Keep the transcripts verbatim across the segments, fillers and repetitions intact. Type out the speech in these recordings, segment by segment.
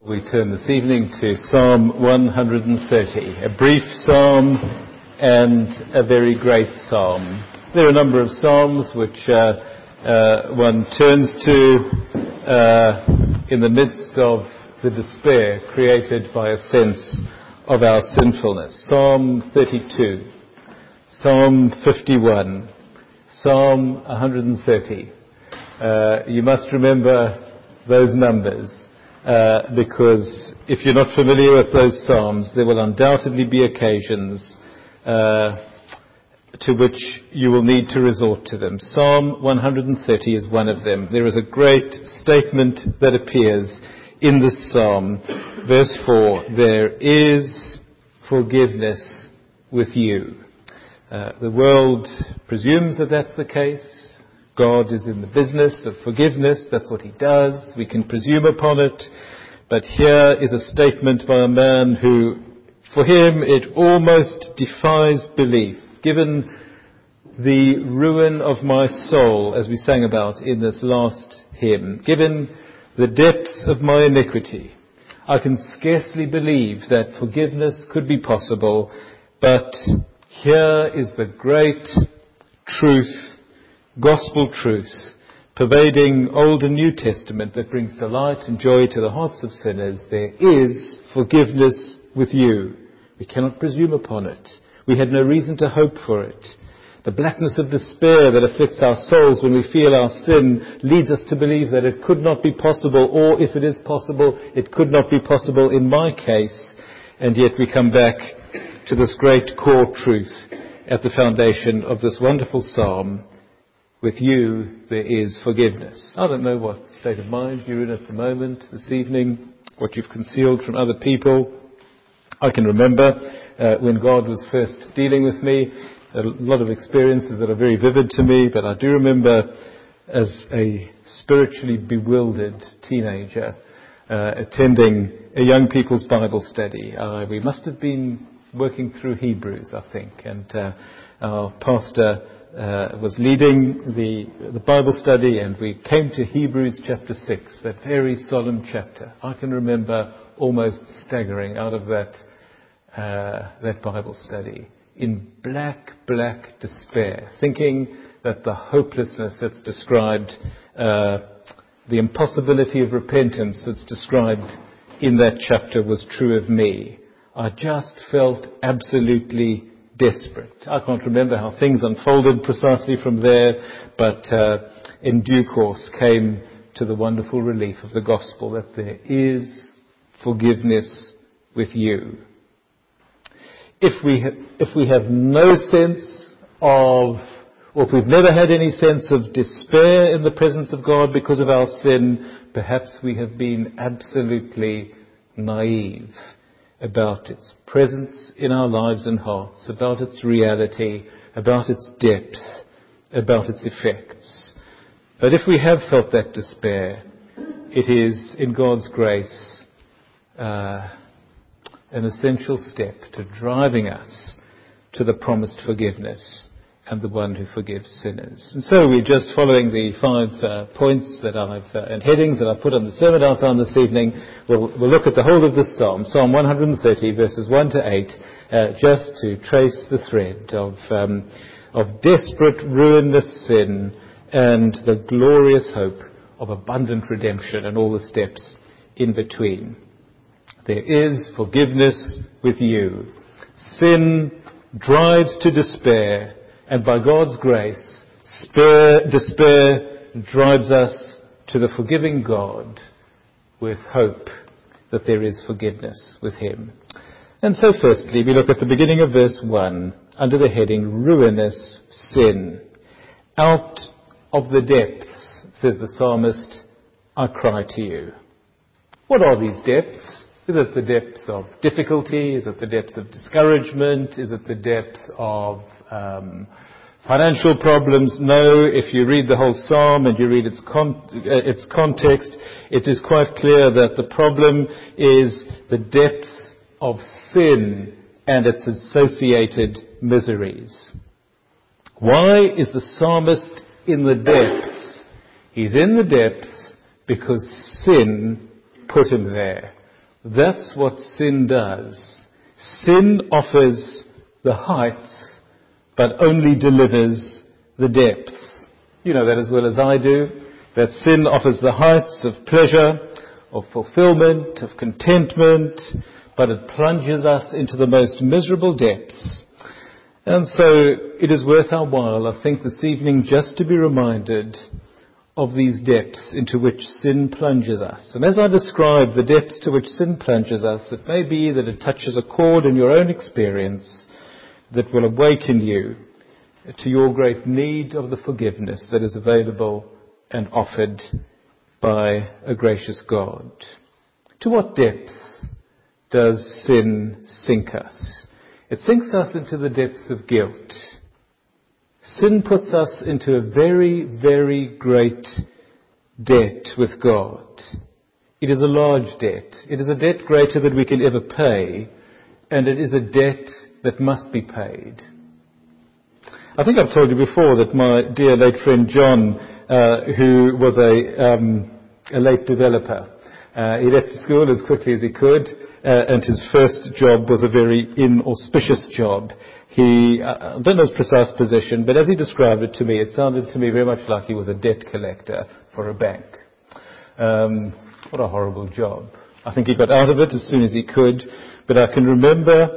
We turn this evening to Psalm one hundred thirty, a brief psalm and a very great psalm. There are a number of psalms which uh, uh, one turns to uh, in the midst of the despair created by a sense of our sinfulness. Psalm thirty-two, Psalm fifty-one, Psalm one hundred thirty. Uh, you must remember those numbers. Uh, because if you're not familiar with those psalms, there will undoubtedly be occasions uh, to which you will need to resort to them. Psalm one hundred thirty is one of them. There is a great statement that appears in this psalm. Verse four, there is forgiveness with you. Uh, the world presumes that that's the case. God is in the business of forgiveness. That's what he does. We can presume upon it. But here is a statement by a man who, for him, it almost defies belief. Given the ruin of my soul, as we sang about in this last hymn, given the depths of my iniquity, I can scarcely believe that forgiveness could be possible. But here is the great truth, gospel truth, pervading Old and New Testament, that brings delight and joy to the hearts of sinners. There is forgiveness with you. We cannot presume upon it. We had no reason to hope for it. The blackness of despair that afflicts our souls when we feel our sin leads us to believe that it could not be possible, or if it is possible, it could not be possible in my case. And yet we come back to this great core truth at the foundation of this wonderful psalm. With you, there is forgiveness. I don't know what state of mind you're in at the moment, this evening, what you've concealed from other people. I can remember uh, when God was first dealing with me, a lot of experiences that are very vivid to me, but I do remember as a spiritually bewildered teenager uh, attending a young people's Bible study. Uh, we must have been working through Hebrews, I think, and uh, our pastor Uh, was leading the, the Bible study, and we came to Hebrews chapter six, that very solemn chapter. I can remember almost staggering out of that uh, that Bible study in black, black despair, thinking that the hopelessness that's described, uh, the impossibility of repentance that's described in that chapter was true of me. I just felt absolutely desperate. I can't remember how things unfolded precisely from there, but uh, in due course came to the wonderful relief of the gospel that there is forgiveness with you. If we ha- if we have no sense of, or if we've never had any sense of despair in the presence of God because of our sin, perhaps we have been absolutely naive about its presence in our lives and hearts, about its reality, about its depth, about its effects. But if we have felt that despair, it is, in God's grace, uh, an essential step to driving us to the promised forgiveness and the one who forgives sinners. And so we're just following the five uh, points that I've, uh, and headings that I've put on the sermon outline this evening. We'll, we'll look at the whole of this psalm, Psalm one hundred thirty, verses one to eight, uh, just to trace the thread of, um, of desperate, ruinous sin and the glorious hope of abundant redemption and all the steps in between. There is forgiveness with you. Sin drives to despair, and by God's grace, despair, despair drives us to the forgiving God with hope that there is forgiveness with him. And so firstly, we look at the beginning of verse one under the heading, ruinous sin. Out of the depths, says the psalmist, I cry to you. What are these depths? Is it the depth of difficulty? Is it the depth of discouragement? Is it the depth of um, financial problems? No, if you read the whole psalm and you read its, con- uh, its context, it is quite clear that the problem is the depths of sin and its associated miseries. Why is the psalmist in the depths? He's in the depths because sin put him there. That's what sin does. Sin offers the heights, but only delivers the depths. You know that as well as I do, that sin offers the heights of pleasure, of fulfillment, of contentment, but it plunges us into the most miserable depths. And so it is worth our while, I think, this evening just to be reminded of these depths into which sin plunges us. And as I describe the depths to which sin plunges us, it may be that it touches a chord in your own experience that will awaken you to your great need of the forgiveness that is available and offered by a gracious God. To what depths does sin sink us? It sinks us into the depths of guilt. Sin puts us into a very, very great debt with God. It is a large debt. It is a debt greater than we can ever pay, and it is a debt that must be paid. I think I've told you before that my dear late friend John, uh, who was a, um, a late developer, uh, he left school as quickly as he could, uh, and his first job was a very inauspicious job. He, uh, I don't know his precise position, but as he described it to me, it sounded to me very much like he was a debt collector for a bank. Um, what a horrible job. I think he got out of it as soon as he could, but I can remember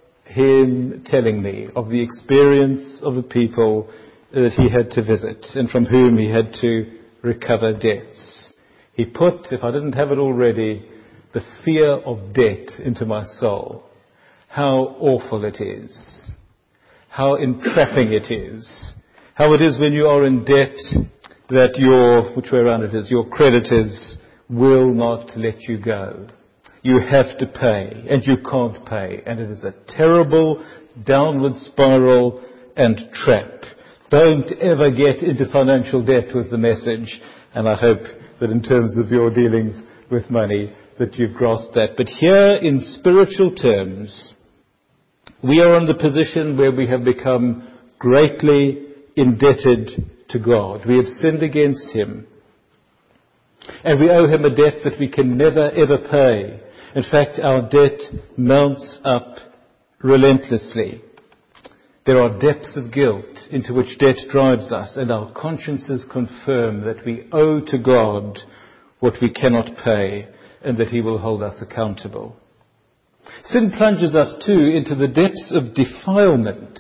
him telling me of the experience of the people that he had to visit and from whom he had to recover debts. He put, if I didn't have it already, the fear of debt into my soul. How awful it is. How entrapping it is. How it is when you are in debt that your, which way around it is, your creditors will not let you go. You have to pay, and you can't pay. And it is a terrible downward spiral and trap. Don't ever get into financial debt was the message. And I hope that in terms of your dealings with money, that you've grasped that. But here, in spiritual terms, we are in the position where we have become greatly indebted to God. We have sinned against Him. And we owe Him a debt that we can never ever pay. In fact, our debt mounts up relentlessly. There are depths of guilt into which debt drives us, and our consciences confirm that we owe to God what we cannot pay, and that He will hold us accountable. Sin plunges us too into the depths of defilement.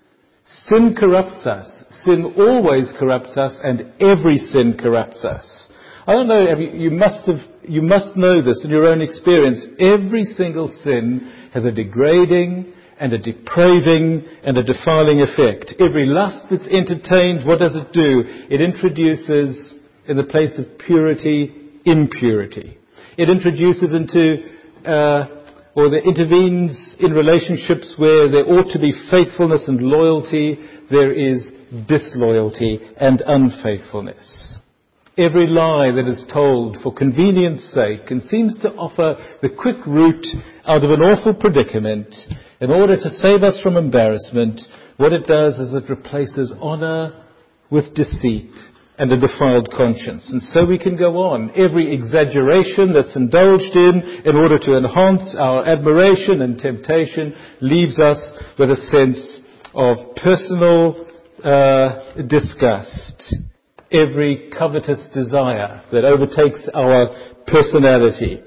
Sin corrupts us. Sin always corrupts us, and every sin corrupts us. I don't know, you must have, you must know this in your own experience. Every single sin has a degrading and a depraving and a defiling effect. Every lust that's entertained, what does it do? It introduces, in the place of purity, impurity. It introduces into, uh, or it intervenes in relationships where there ought to be faithfulness and loyalty. There is disloyalty and unfaithfulness. Every lie that is told for convenience sake and seems to offer the quick route out of an awful predicament in order to save us from embarrassment, what it does is it replaces honor with deceit and a defiled conscience. And so we can go on. Every exaggeration that's indulged in in order to enhance our admiration and temptation leaves us with a sense of personal uh, disgust. Every covetous desire that overtakes our personality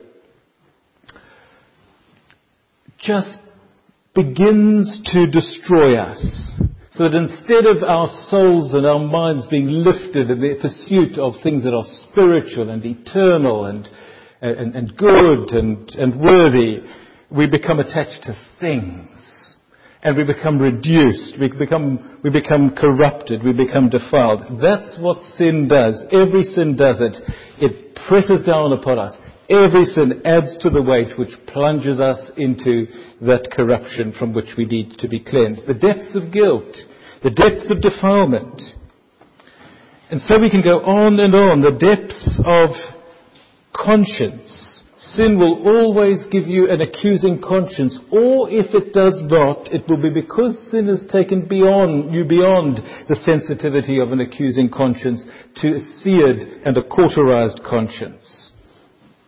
just begins to destroy us. So that instead of our souls and our minds being lifted in the pursuit of things that are spiritual and eternal and, and, and good and, and worthy, we become attached to things. And we become reduced, we become, we become corrupted, we become defiled. That's what sin does. Every sin does it. It presses down upon us. Every sin adds to the weight which plunges us into that corruption from which we need to be cleansed. The depths of guilt, the depths of defilement. And so we can go on and on. The depths of conscience. Sin will always give you an accusing conscience, or if it does not, it will be because sin has taken beyond you beyond the sensitivity of an accusing conscience to a seared and a cauterized conscience.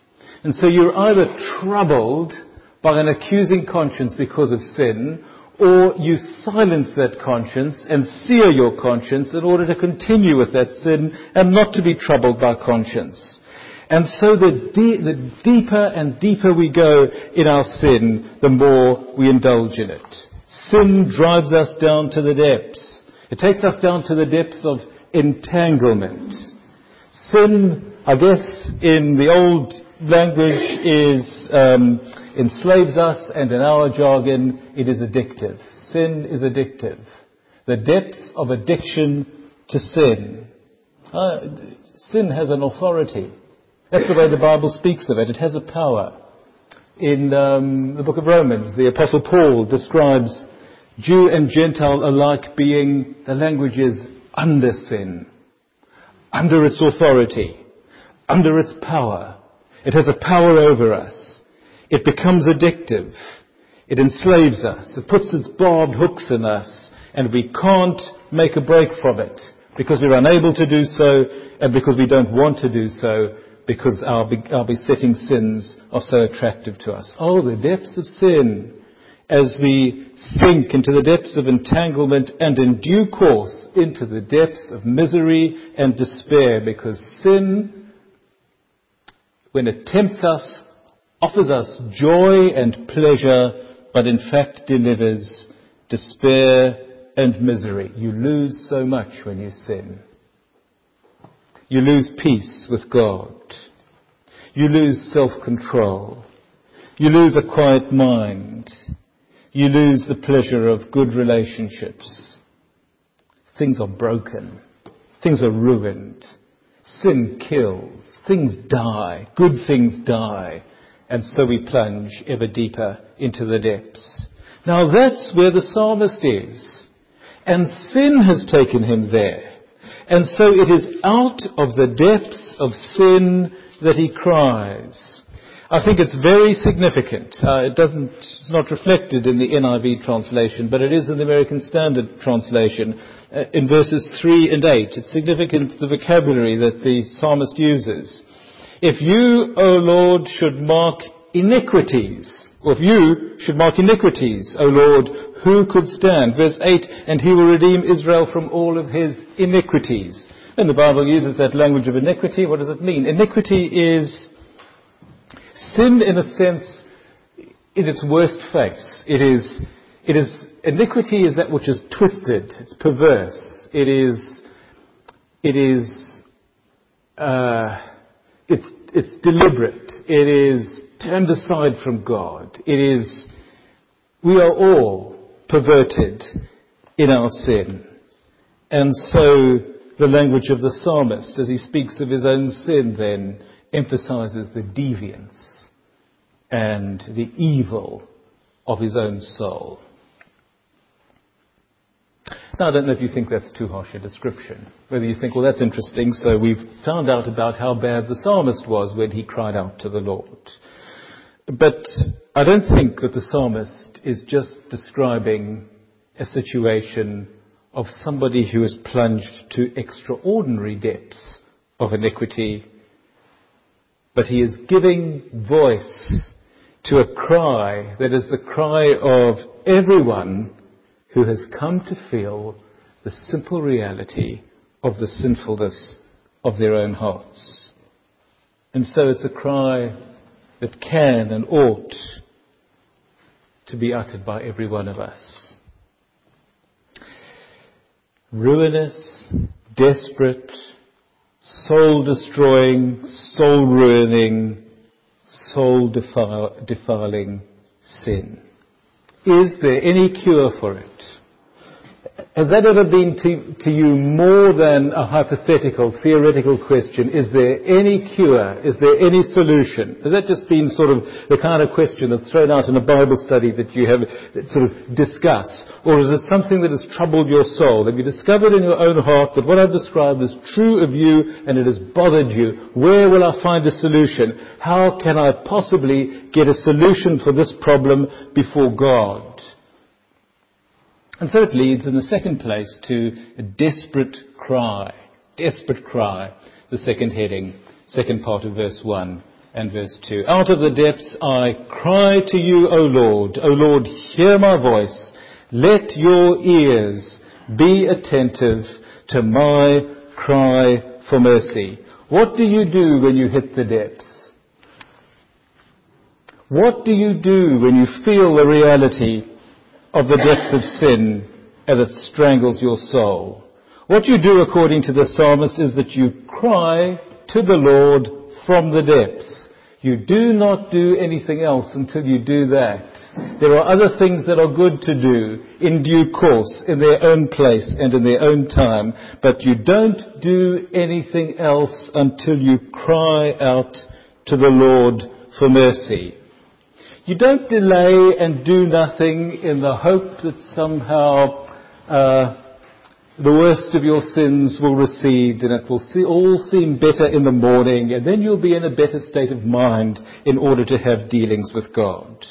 And so you're either troubled by an accusing conscience because of sin, or you silence that conscience and sear your conscience in order to continue with that sin and not to be troubled by conscience. And so the, de- the deeper and deeper we go in our sin, the more we indulge in it. Sin drives us down to the depths. It takes us down to the depths of entanglement. Sin, I guess, in the old language is um, enslaves us, and in our jargon, it is addictive. Sin is addictive. The depths of addiction to sin. Uh, sin has an authority. That's the way the Bible speaks of it. It has a power. In um, the book of Romans, the Apostle Paul describes Jew and Gentile alike being, the language is, under sin, under its authority, under its power. It has a power over us. It becomes addictive. It enslaves us. It puts its barbed hooks in us, and we can't make a break from it because we're unable to do so, and because we don't want to do so, because our, our besetting sins are so attractive to us. Oh, the depths of sin, as we sink into the depths of entanglement and in due course into the depths of misery and despair, because sin, when it tempts us, offers us joy and pleasure, but in fact delivers despair and misery. You lose so much when you sin. You lose peace with God. You lose self-control. You lose a quiet mind. You lose the pleasure of good relationships. Things are broken. Things are ruined. Sin kills. Things die. Good things die. And so we plunge ever deeper into the depths. Now that's where the psalmist is. And sin has taken him there. And so it is out of the depths of sin that he cries. I think it's very significant. Uh, it doesn't, it's not reflected in the N I V translation, but it is in the American Standard translation uh, in verses three and eight. It's significant, the vocabulary that the psalmist uses. If you, O Lord, should mark iniquities, or if you should mark iniquities, O Lord, who could stand? Verse eight, and he will redeem Israel from all of his iniquities. And the Bible uses that language of iniquity. What does it mean? Iniquity is sin in a sense in its worst face. It is, it is, iniquity is that which is twisted. It's perverse. It is, it is, uh, it's, it's deliberate. It is turned aside from God. It is, we are all perverted in our sin. And so the language of the psalmist, as he speaks of his own sin, then emphasizes the deviance and the evil of his own soul. Now, I don't know if you think that's too harsh a description. Whether you think, well, that's interesting, so we've found out about how bad the psalmist was when he cried out to the Lord. But I don't think that the psalmist is just describing a situation of somebody who is plunged to extraordinary depths of iniquity, but he is giving voice to a cry that is the cry of everyone who has come to feel the simple reality of the sinfulness of their own hearts. And so it's a cry that can and ought to be uttered by every one of us. Ruinous, desperate, soul-destroying, soul-ruining, soul-defiling sin. Is there any cure for it? Has that ever been to, to you more than a hypothetical, theoretical question? Is there any cure? Is there any solution? Has that just been sort of the kind of question that's thrown out in a Bible study that you have that sort of discuss? Or is it something that has troubled your soul? Have you discovered in your own heart that what I've described is true of you and it has bothered you? Where will I find a solution? How can I possibly get a solution for this problem before God? And so it leads in the second place to a desperate cry. Desperate cry. The second heading, second part of verse one. and verse two. Out of the depths I cry to you, O Lord. O Lord, hear my voice. Let your ears be attentive to my cry for mercy. What do you do when you hit the depths? What do you do when you feel the reality of the depth of sin as it strangles your soul? What you do, according to the psalmist, is that you cry to the Lord from the depths. You do not do anything else until you do that. There are other things that are good to do in due course, in their own place and in their own time, but you don't do anything else until you cry out to the Lord for mercy. You don't delay and do nothing in the hope that somehow uh, the worst of your sins will recede and it will see, all seem better in the morning, and then you'll be in a better state of mind in order to have dealings with God.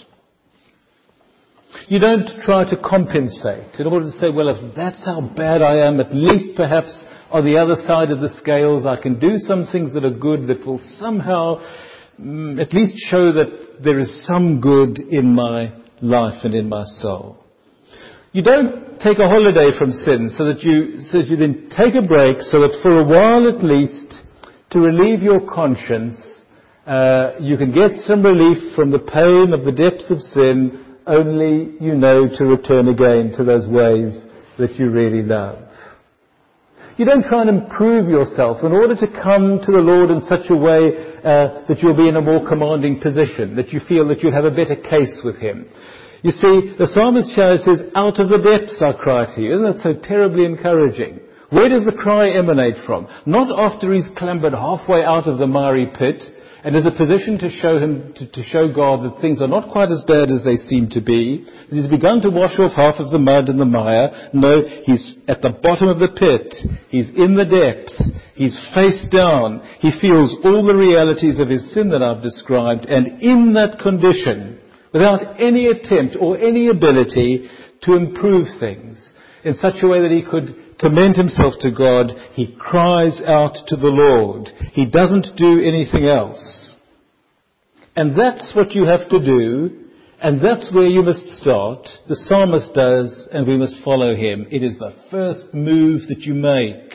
You don't try to compensate in order to say, well, if that's how bad I am, at least perhaps on the other side of the scales I can do some things that are good that will somehow mm, at least show that there is some good in my life and in my soul. You don't take a holiday from sin so that you, so that you then take a break so that for a while at least, to relieve your conscience, uh, you can get some relief from the pain of the depths of sin, only you know to return again to those ways that you really love. You don't try and improve yourself in order to come to the Lord in such a way uh, that you'll be in a more commanding position, that you feel that you'll have a better case with Him. You see, the psalmist here says, out of the depths I cry to you. Isn't that so terribly encouraging? Where does the cry emanate from? Not after he's clambered halfway out of the miry pit and is a position to show him, to, to show God that things are not quite as bad as they seem to be, that he's begun to wash off half of the mud and the mire. No, he's at the bottom of the pit. He's in the depths. He's face down. He feels all the realities of his sin that I've described, and in that condition, without any attempt or any ability to improve things in such a way that he could commend himself to God, he cries out to the Lord. He doesn't do anything else. And that's what you have to do, and that's where you must start. The psalmist does, and we must follow him. It is the first move that you make.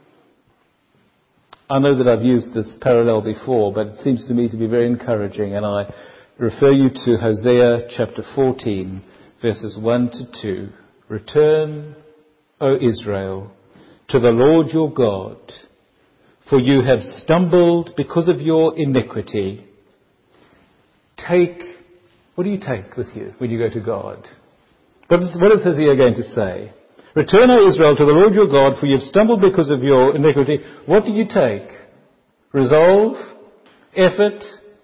I know that I've used this parallel before, but it seems to me to be very encouraging, and I refer you to Hosea chapter fourteen, verses one to two. Return, O Israel, to the Lord your God, for you have stumbled because of your iniquity. Take, what do you take with you when you go to God? What is, what is Hosea going to say? Return, O Israel, to the Lord your God, for you have stumbled because of your iniquity. What do you take? Resolve? Effort?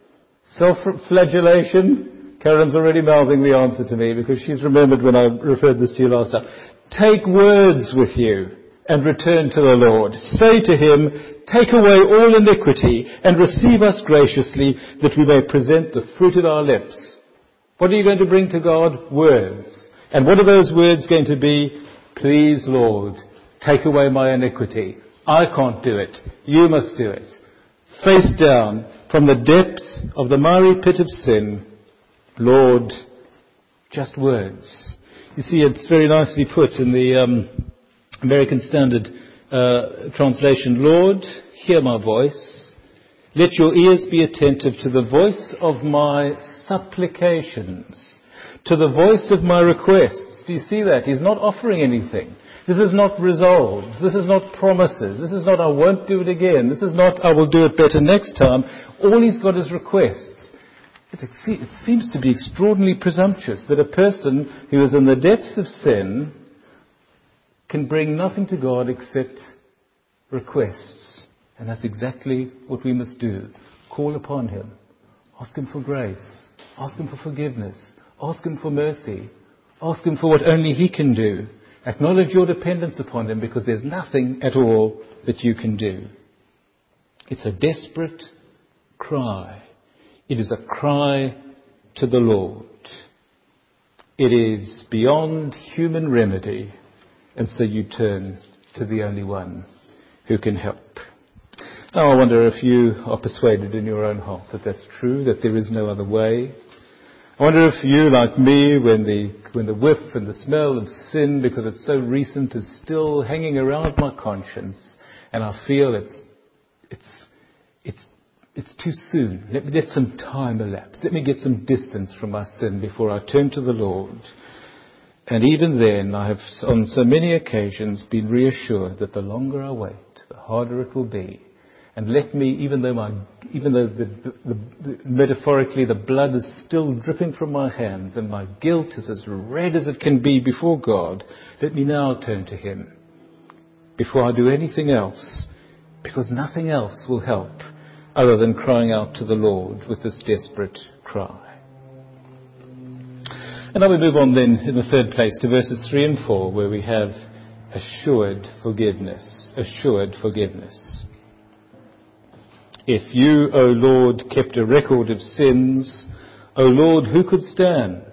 Self-flagellation? Karen's already mouthing the answer to me because she's remembered when I referred this to you last time. Take words with you and return to the Lord. Say to Him, take away all iniquity and receive us graciously that we may present the fruit of our lips. What are you going to bring to God? Words. And what are those words going to be? Please, Lord, take away my iniquity. I can't do it. You must do it. Face down from the depths of the miry pit of sin, Lord, just words. You see, it's very nicely put in the um, American Standard uh, Translation. Lord, hear my voice. Let your ears be attentive to the voice of my supplications, to the voice of my requests. Do you see that? He's not offering anything. This is not resolves. This is not promises. This is not, I won't do it again. This is not, I will do it better next time. All he's got is requests. It seems to be extraordinarily presumptuous that a person who is in the depths of sin can bring nothing to God except requests. And that's exactly what we must do. Call upon Him. Ask Him for grace. Ask Him for forgiveness. Ask Him for mercy. Ask Him for what only He can do. Acknowledge your dependence upon Him, because there's nothing at all that you can do. It's a desperate cry. It is a cry to the Lord. It is beyond human remedy, and so you turn to the only one who can help. Now I wonder if you are persuaded in your own heart that that's true, that there is no other way. I wonder if you, like me, when the when the whiff and the smell of sin, because it's so recent, is still hanging around my conscience, and I feel it's it's it's it's too soon. Let me let some time elapse. Let me get some distance from my sin before I turn to the Lord. And even then, I have on so many occasions been reassured that the longer I wait, the harder it will be. And let me, even though my, even though the, the, the, metaphorically the blood is still dripping from my hands and my guilt is as red as it can be before God, let me now turn to Him before I do anything else, because nothing else will help other than crying out to the Lord with this desperate cry. And now we move on then in the third place to verses three and four, where we have assured forgiveness, assured forgiveness. If you, O Lord, kept a record of sins, O Lord, who could stand?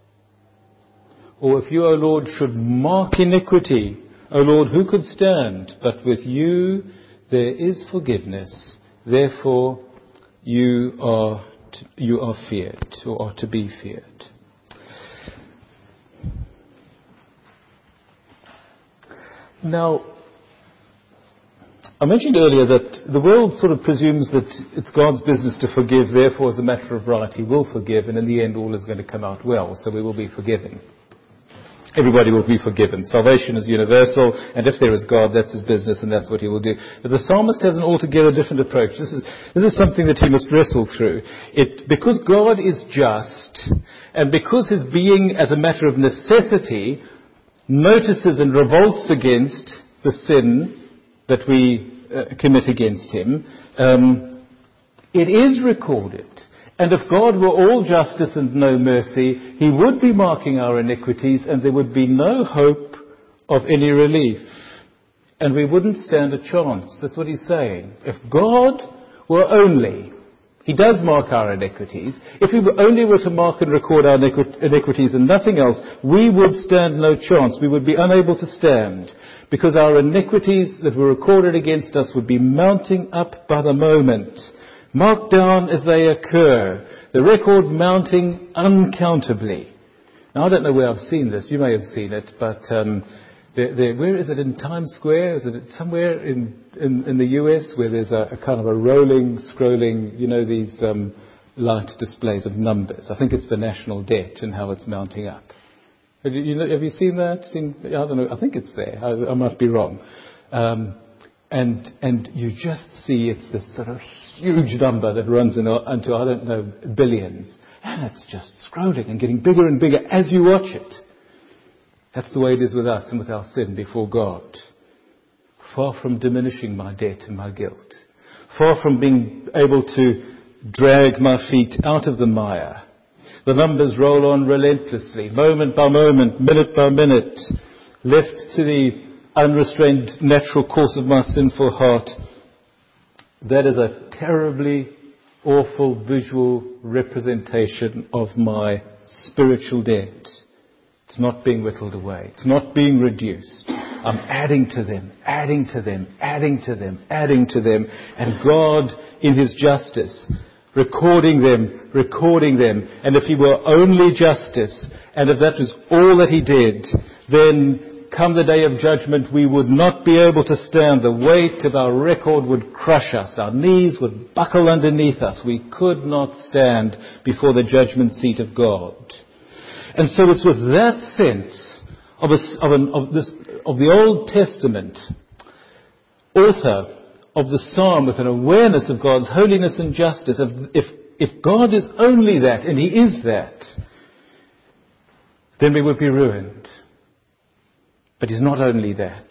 Or if you, O Lord, should mark iniquity, O Lord, who could stand? But with you there is forgiveness. Therefore you are to, you are feared, or are to be feared. Now, I mentioned earlier that the world sort of presumes that it's God's business to forgive, therefore as a matter of right He will forgive, and in the end all is going to come out well, so we will be forgiven. Everybody will be forgiven. Salvation is universal, and if there is God, that's His business and that's what He will do. But the psalmist has an altogether different approach. This is, this is something that he must wrestle through. It, because God is just, and because His being as a matter of necessity notices and revolts against the sin that we uh, commit against Him, um, it is recorded. And if God were all justice and no mercy, He would be marking our iniquities, and there would be no hope of any relief. And we wouldn't stand a chance. That's what He's saying. If God were only, He does mark our iniquities. If He were only were to mark and record our iniquities and nothing else, we would stand no chance. We would be unable to stand, because our iniquities that were recorded against us would be mounting up by the moment, marked down as they occur, the record mounting uncountably. Now, I don't know where I've seen this. You may have seen it, but um, there, there, where is it? In Times Square? Is it somewhere in, in, in the U S where there's a, a kind of a rolling, scrolling, you know, these um, light displays of numbers? I think it's the national debt and how it's mounting up. Have you, you know, have you seen that? Seen, I don't know. I think it's there. I, I might be wrong. Um, and and you just see it's this sort of huge number that runs into, into, I don't know, billions. And it's just scrolling and getting bigger and bigger as you watch it. That's the way it is with us and with our sin before God. Far from diminishing my debt and my guilt. Far from being able to drag my feet out of the mire. The numbers roll on relentlessly, moment by moment, minute by minute, left to the unrestrained natural course of my sinful heart. That is a terribly awful visual representation of my spiritual debt. It's not being whittled away. It's not being reduced. I'm adding to them, adding to them, adding to them, adding to them. And God, in His justice, recording them, recording them. And if He were only justice, and if that was all that He did, then come the day of judgment, we would not be able to stand. The weight of our record would crush us. Our knees would buckle underneath us. We could not stand before the judgment seat of God. And so it's with that sense of, a, of, an, of, this, of the Old Testament author of the psalm, with an awareness of God's holiness and justice, of if, if God is only that, and He is that, then we would be ruined. But He's not only that.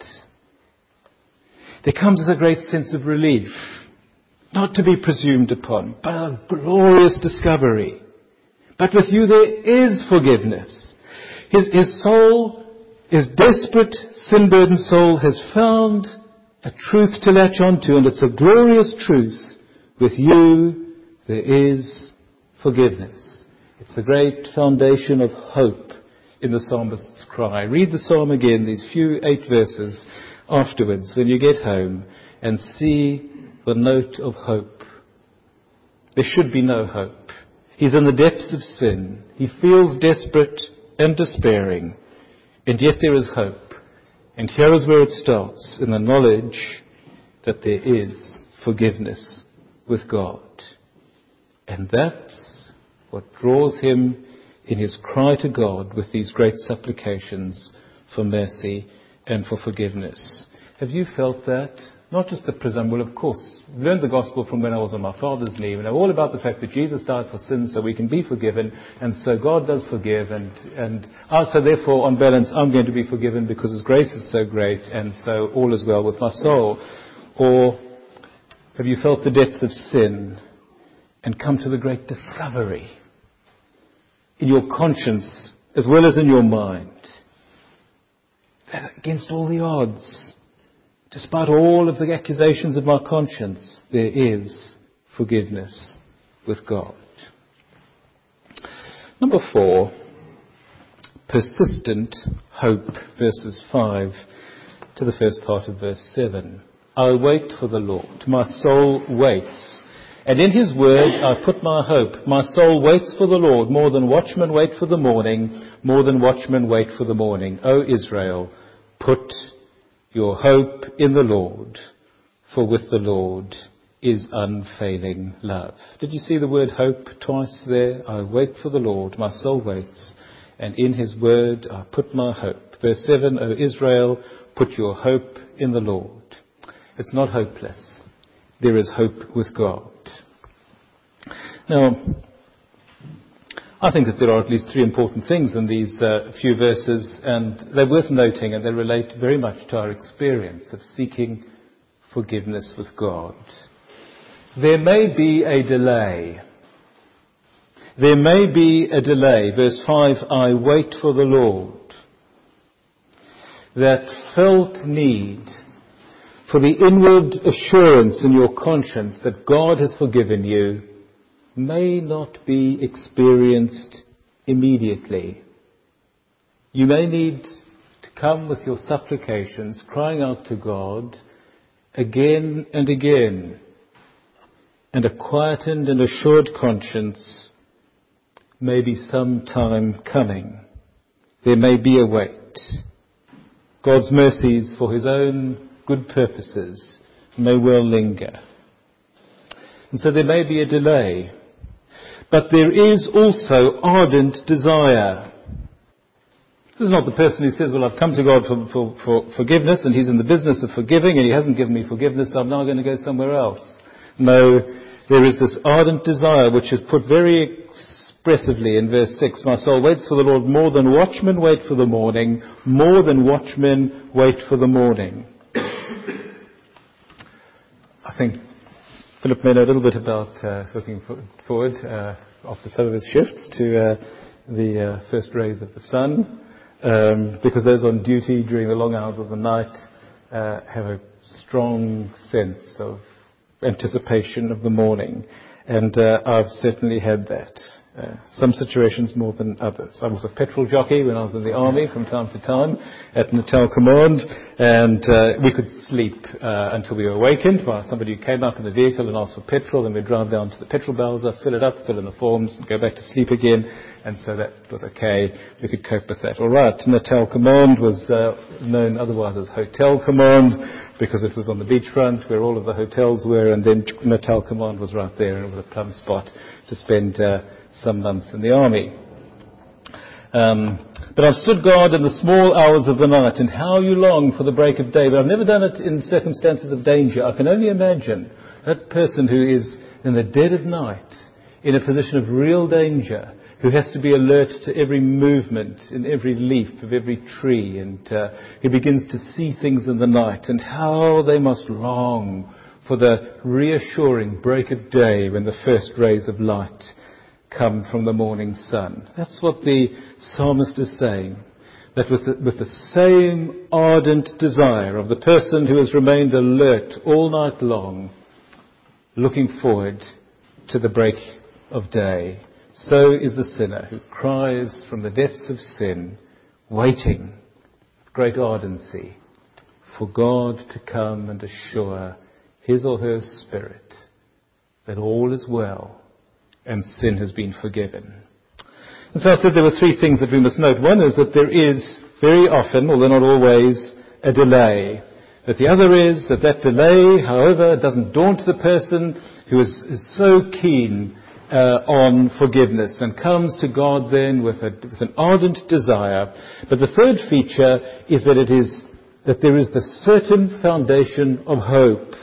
There comes a great sense of relief, not to be presumed upon, but a glorious discovery. But with you there is forgiveness. His, his soul, his desperate, sin-burdened soul, has found a truth to latch onto, and it's a glorious truth. With you there is forgiveness. It's the great foundation of hope in the psalmist's cry. Read the psalm again, these few eight verses afterwards when you get home, and see the note of hope. There should be no hope. He's in the depths of sin. He feels desperate and despairing. And yet there is hope. And here is where it starts, in the knowledge that there is forgiveness with God. And that's what draws him in his cry to God with these great supplications for mercy and for forgiveness. Have you felt that? Not just the presumption. Well, of course, I've learned the gospel from when I was on my father's knee. We know all about the fact that Jesus died for sins so we can be forgiven, and so God does forgive, and, and ah, so therefore, on balance, I'm going to be forgiven because His grace is so great, and so all is well with my soul. Or have you felt the depth of sin and come to the great discovery in your conscience as well as in your mind that against all the odds, despite all of the accusations of my conscience, there is forgiveness with God. Number four, persistent hope, verses five to the first part of verse seven. I wait for the Lord. My soul waits. And in His word I put my hope. My soul waits for the Lord, more than watchmen wait for the morning, more than watchmen wait for the morning. O Israel, put your hope in the Lord, for with the Lord is unfailing love. Did you see the word hope twice there? I wait for the Lord, my soul waits, and in His word I put my hope. Verse seven, O Israel, put your hope in the Lord. It's not hopeless. There is hope with God. Now, I think that there are at least three important things in these uh, few verses, and they're worth noting, and they relate very much to our experience of seeking forgiveness with God. There may be a delay. There may be a delay. Verse five, I wait for the Lord. That felt need for the inward assurance in your conscience that God has forgiven you may not be experienced immediately. You may need to come with your supplications, crying out to God again and again. And a quietened and assured conscience may be some time coming. There may be a wait. God's mercies for His own good purposes may well linger. And so there may be a delay. But there is also ardent desire. This is not the person who says, well, I've come to God for, for, for forgiveness, and He's in the business of forgiving, and He hasn't given me forgiveness, so I'm now going to go somewhere else. No, there is this ardent desire which is put very expressively in verse six. My soul waits for the Lord more than watchmen wait for the morning, more than watchmen wait for the morning. I think Philip made a little bit about uh, looking forward uh, after some of his shifts to uh, the uh, first rays of the sun, um, because those on duty during the long hours of the night uh, have a strong sense of anticipation of the morning, and uh, I've certainly had that. Uh, some situations more than others. I was a petrol jockey when I was in the army from time to time at Natal Command, and uh, we could sleep uh, until we were awakened by somebody who came up in the vehicle and asked for petrol, and we'd drive down to the petrol bowser, fill it up, fill in the forms, and go back to sleep again, and so that was okay. We could cope with that. All right, Natal Command was uh, known otherwise as Hotel Command, because it was on the beachfront where all of the hotels were, and then Natal Command was right there, and it was a plum spot to spend uh, some months in the army. Um, but I've stood guard in the small hours of the night, and how you long for the break of day. But I've never done it in circumstances of danger. I can only imagine that person who is in the dead of night, in a position of real danger, who has to be alert to every movement, in every leaf of every tree, and uh, who begins to see things in the night, and how they must long for the reassuring break of day when the first rays of light come from the morning sun. That's what the psalmist is saying, that with the, with the same ardent desire of the person who has remained alert all night long, looking forward to the break of day, so is the sinner who cries from the depths of sin, waiting with great ardency for God to come and assure his or her spirit that all is well and sin has been forgiven. And so I said there were three things that we must note. One is that there is very often, although not always, a delay. But the other is that that delay, however, doesn't daunt the person who is, is so keen uh, on forgiveness and comes to God then with, a, with an ardent desire. But the third feature is that it is that there is the certain foundation of hope.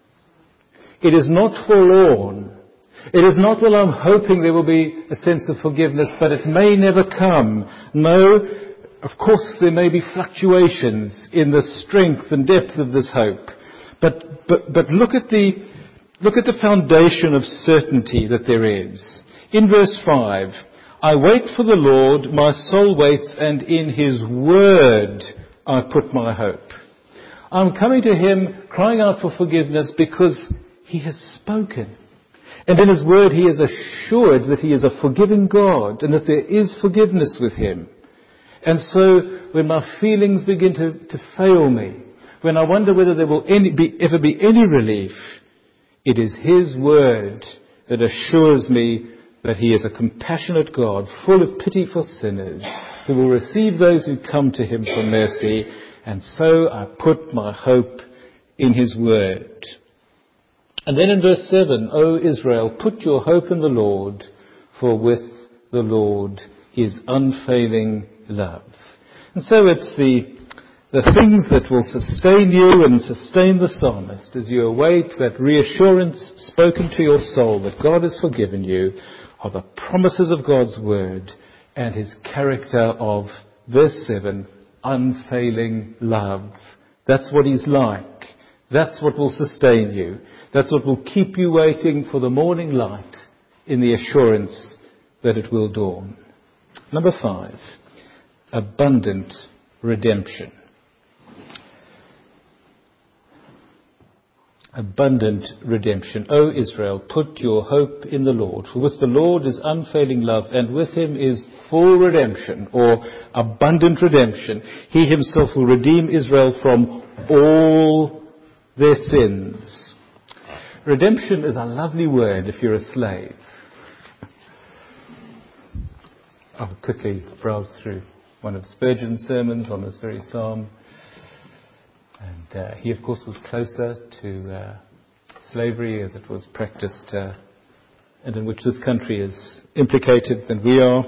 It is not forlorn. It is not, well, I'm hoping there will be a sense of forgiveness, but it may never come. No, of course there may be fluctuations in the strength and depth of this hope. But, but, but look at the, look at the foundation of certainty that there is. In verse five, I wait for the Lord, my soul waits, and in his word I put my hope. I'm coming to him crying out for forgiveness because he has spoken. And in his word he is assured that he is a forgiving God and that there is forgiveness with him. And so when my feelings begin to, to fail me, when I wonder whether there will any, be, ever be any relief, it is his word that assures me that he is a compassionate God, full of pity for sinners, who will receive those who come to him for mercy. And so I put my hope in his word. And then in verse seven, O Israel, put your hope in the Lord, for with the Lord is unfailing love. And so it's the, the things that will sustain you and sustain the psalmist as you await that reassurance spoken to your soul that God has forgiven you, are the promises of God's word and his character of, verse seven, unfailing love. That's what he's like. That's what will sustain you. That's what will keep you waiting for the morning light in the assurance that it will dawn. Number five, abundant redemption. Abundant redemption. O Israel, put your hope in the Lord, for with the Lord is unfailing love, and with him is full redemption, or abundant redemption. He himself will redeem Israel from all their sins. Redemption is a lovely word if you're a slave. I'll quickly browse through one of Spurgeon's sermons on this very psalm. And uh, he, of course, was closer to uh, slavery as it was practiced uh, and in which this country is implicated than we are.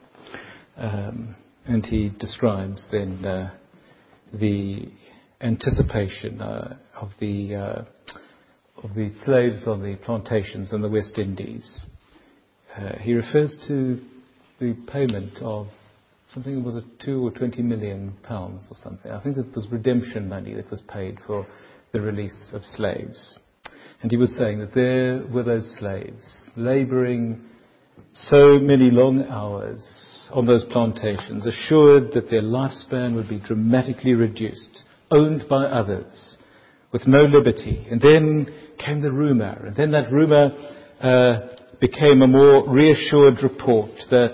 Um, and he describes then uh, the anticipation uh, of the uh, of the slaves on the plantations in the West Indies. Uh, he refers to the payment of something, was it two or twenty million pounds or something? I think it was redemption money that was paid for the release of slaves. And he was saying that there were those slaves labouring so many long hours on those plantations, assured that their lifespan would be dramatically reduced, owned by others, with no liberty. And then came the rumour, and then that rumour uh, became a more reassured report that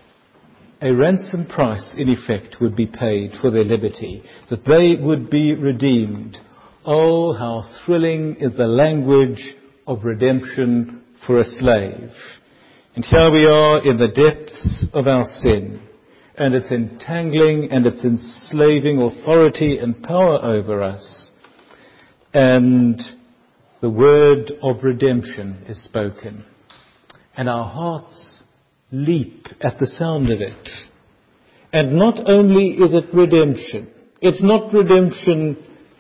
a ransom price, in effect, would be paid for their liberty, that they would be redeemed. Oh, how thrilling is the language of redemption for a slave. And here we are in the depths of our sin, and its entangling and its enslaving authority and power over us. And the word of redemption is spoken, and our hearts leap at the sound of it. And not only is it redemption, it's not redemption,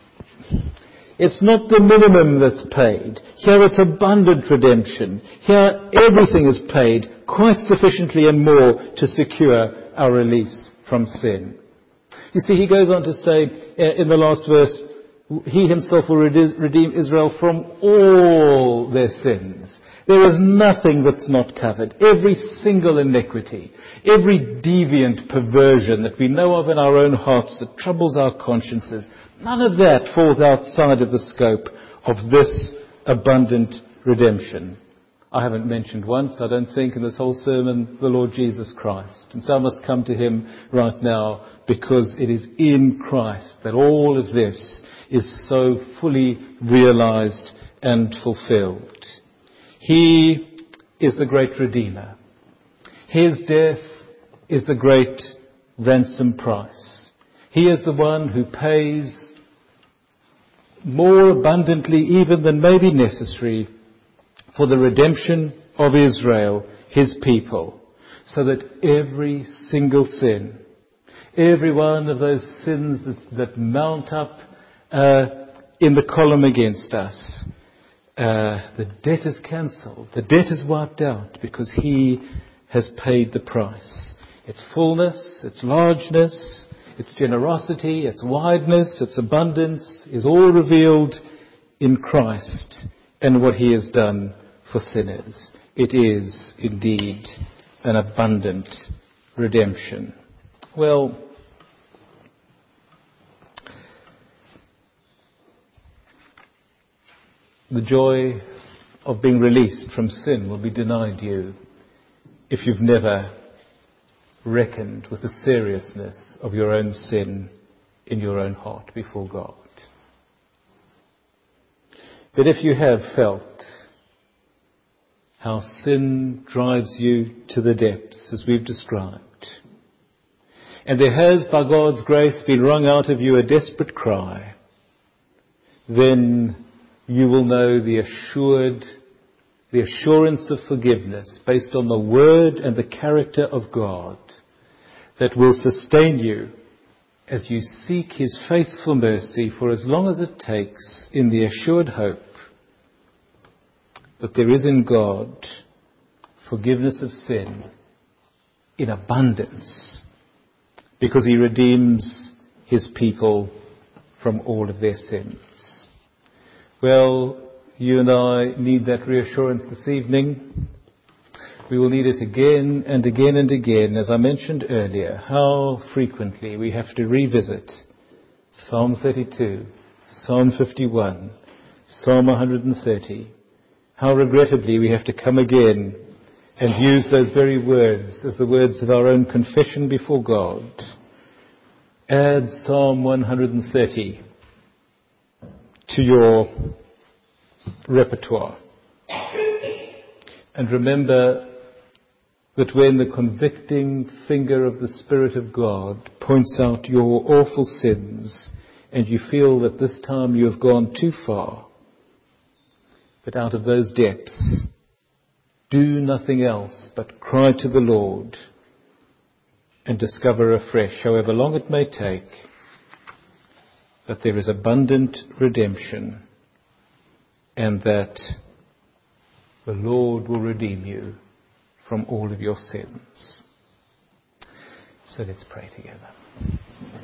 it's not the minimum that's paid. Here it's abundant redemption. Here everything is paid, quite sufficiently and more to secure our release from sin. You see, he goes on to say in the last verse, he himself will redeem Israel from all their sins. There is nothing that's not covered. Every single iniquity, every deviant perversion that we know of in our own hearts that troubles our consciences, none of that falls outside of the scope of this abundant redemption. I haven't mentioned once, I don't think, in this whole sermon, the Lord Jesus Christ. And so I must come to him right now, because it is in Christ that all of this is so fully realized and fulfilled. He is the great Redeemer. His death is the great ransom price. He is the one who pays more abundantly even than may be necessary for the redemption of Israel, his people, so that every single sin, every one of those sins that, that mount up uh, in the column against us, uh, the debt is cancelled, the debt is wiped out, because he has paid the price. Its fullness, its largeness, its generosity, its wideness, its abundance is all revealed in Christ and what he has done for sinners. It is indeed an abundant redemption. Well, the joy of being released from sin will be denied you if you've never reckoned with the seriousness of your own sin in your own heart before God. But if you have felt how sin drives you to the depths, as we've described, and there has, by God's grace, been wrung out of you a desperate cry, then you will know the assured, the assurance of forgiveness based on the word and the character of God that will sustain you as you seek his faithful mercy for as long as it takes, in the assured hope that there is in God forgiveness of sin in abundance, because he redeems his people from all of their sins. Well, you and I need that reassurance this evening. We will need it again and again and again. As I mentioned earlier, how frequently we have to revisit Psalm thirty-two, Psalm fifty-one, Psalm one hundred thirty. How regrettably we have to come again and use those very words as the words of our own confession before God. Add Psalm one hundred thirty to your repertoire. And remember that when the convicting finger of the Spirit of God points out your awful sins, and you feel that this time you have gone too far, but out of those depths, do nothing else but cry to the Lord and discover afresh, however long it may take, that there is abundant redemption and that the Lord will redeem you from all of your sins. So let's pray together.